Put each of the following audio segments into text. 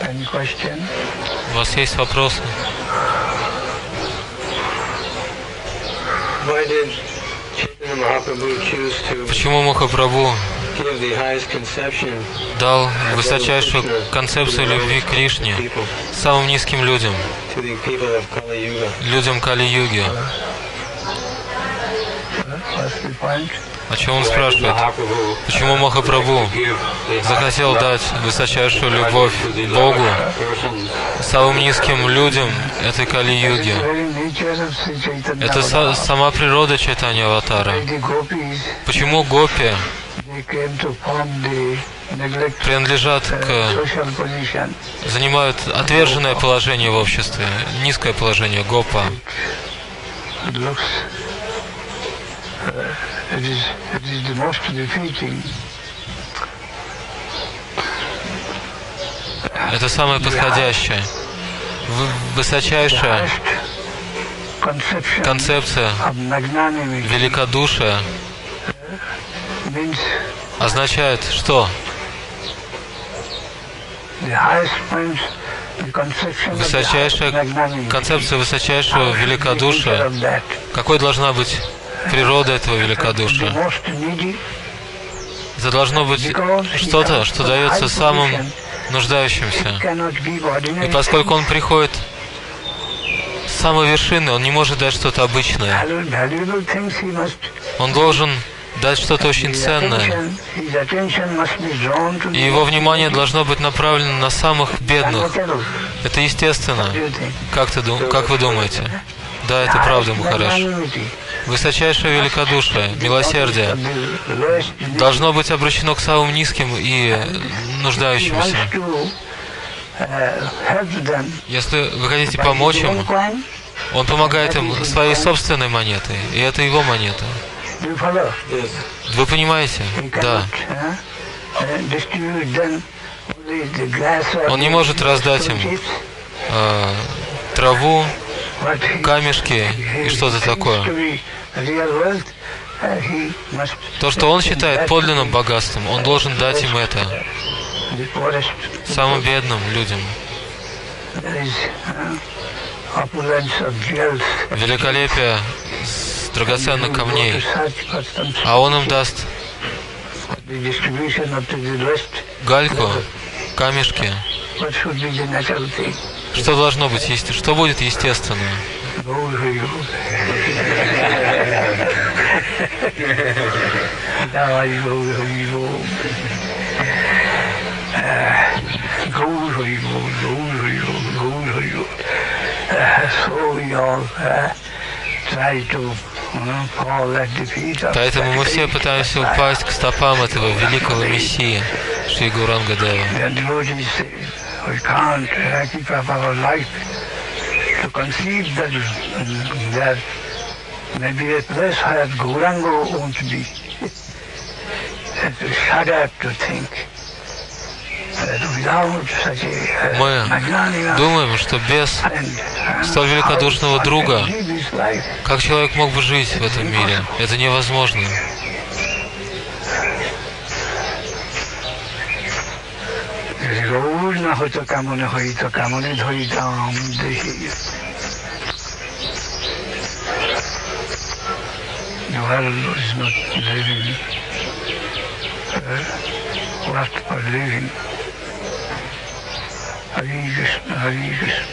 У вас есть вопросы? Почему Махапрабху дал высочайшую концепцию любви к Кришне самым низким людям, людям Кали-юги? О чем он спрашивает? Почему Махапрабху захотел дать высочайшую любовь Богу самым низким людям этой Кали-юги? Это сама природа Чайтанья Аватара. Почему гопи принадлежат занимают отверженное положение в обществе, низкое положение гопа? Это самое подходящее. Высочайшая концепция великодушия означает что? Высочайшая концепция высочайшего великодушия. Какой должна быть природа этого великодушия? Это должно быть что-то, что дается самым нуждающимся. И поскольку он приходит с самой вершины, он не может дать что-то обычное. Он должен дать что-то очень ценное. И его внимание должно быть направлено на самых бедных. Это естественно. Как вы думаете? Да, это правда, Махарадж. Высочайшее великодушие, милосердие должно быть обращено к самым низким и нуждающимся. Если вы хотите помочь ему, он помогает им своей собственной монетой, и это его монета. Вы понимаете? Да. Он не может раздать им траву, камешки и что-то такое. То, что он считает подлинным богатством, он должен дать им это, самым бедным людям. Великолепие драгоценных камней, а он им даст гальку, камешки. Что должно быть, что будет естественно? Поэтому мы все пытаемся упасть к стопам этого великого Мессии Шри Гауранга Дева. We can't keep up our life to conceive that maybe a place where Gauranga won't be. To shudder to think that without such a Мы думаем, что без столь великодушного друга, как человек мог бы жить в этом мире? Это невозможно. না হয়তো কেমনে হইতো কেমনে ধরিতাম দেখি The world is not living what for living. Hare Krishna, Hare Krishna.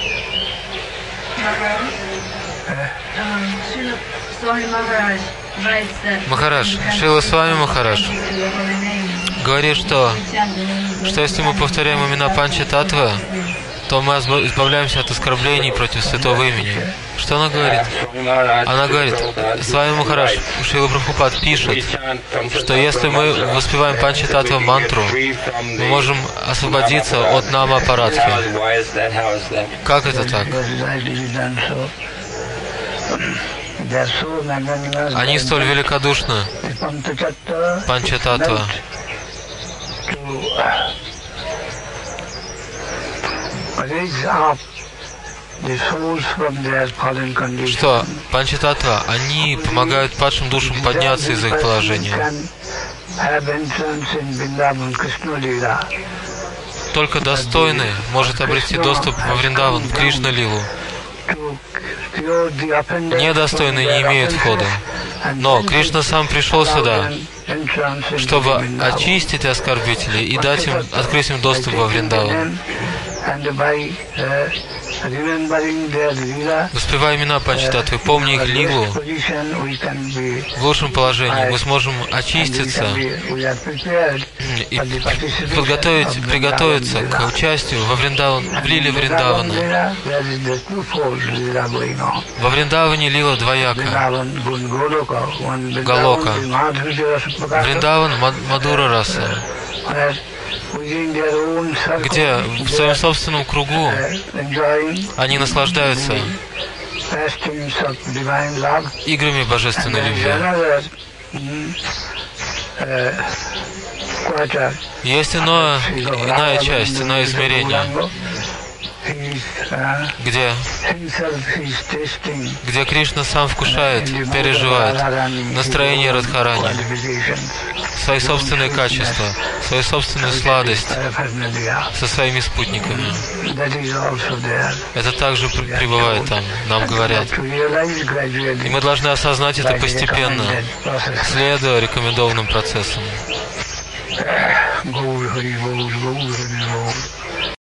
Махарадж, Шрила Свами Махарадж говорит, что если мы повторяем имена Панча-татвы, то мы избавляемся от оскорблений против святого имени. Что она говорит? Она говорит, Свами Махарадж, Шрила Прабхупад пишет, что если мы воспеваем Панча-татва мантру, мы можем освободиться от нама-апарадхи. Как это так? Они столь великодушны, Панча-татва, что Панча-татва, они помогают падшим душам подняться из их положения. только достойный может обрести доступ во Вриндаван, в Кришна-лилу. Недостойный не имеет входа. Но Кришна сам пришел сюда, чтобы очистить оскорбителей и дать им, открыть им доступ во Вриндаван. Воспевая имена Панчататтвы, помни их лилу, в лучшем положении мы сможем очиститься и приготовиться к участию во Вриндаван, в лиле Вриндавана. Во Вриндаване лила двояка. Галока. Вриндаван Мадура Раса, где в своем собственном кругу они наслаждаются играми божественной любви. Есть иная часть, иное измерение, где Кришна сам вкушает, переживает настроение Радхарани, свои собственные качества, свою собственную сладость со своими спутниками. Это также пребывает там, нам говорят. И мы должны осознать это постепенно, следуя рекомендованным процессам.